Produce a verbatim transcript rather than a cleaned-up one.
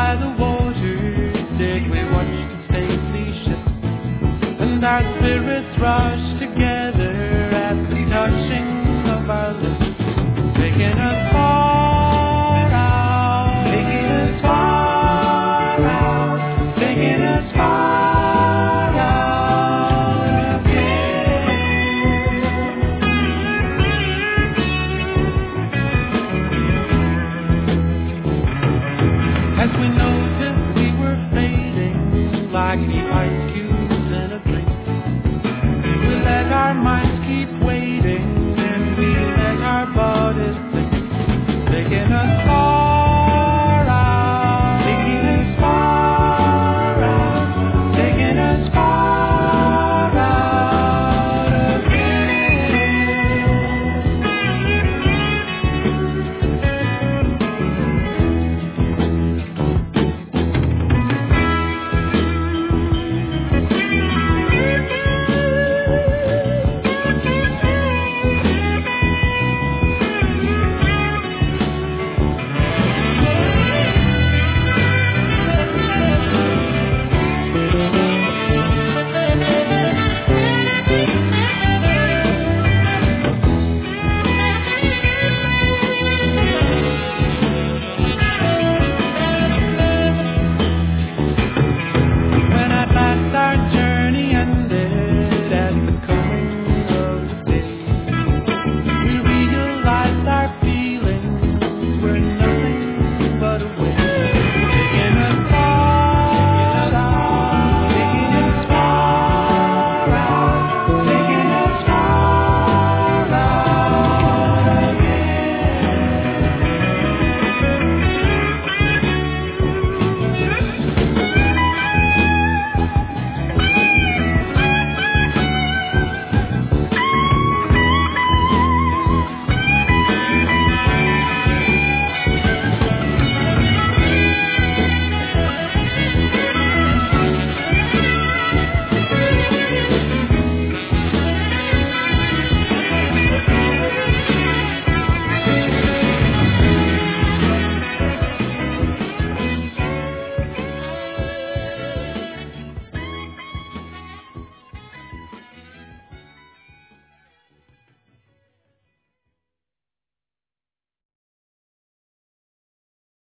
by the water's edge we watched the stately ship, and our spirits rushed together at the touching of our lips, taking us far out, taking us far out, taking us far out again. As we noticed we were fading like the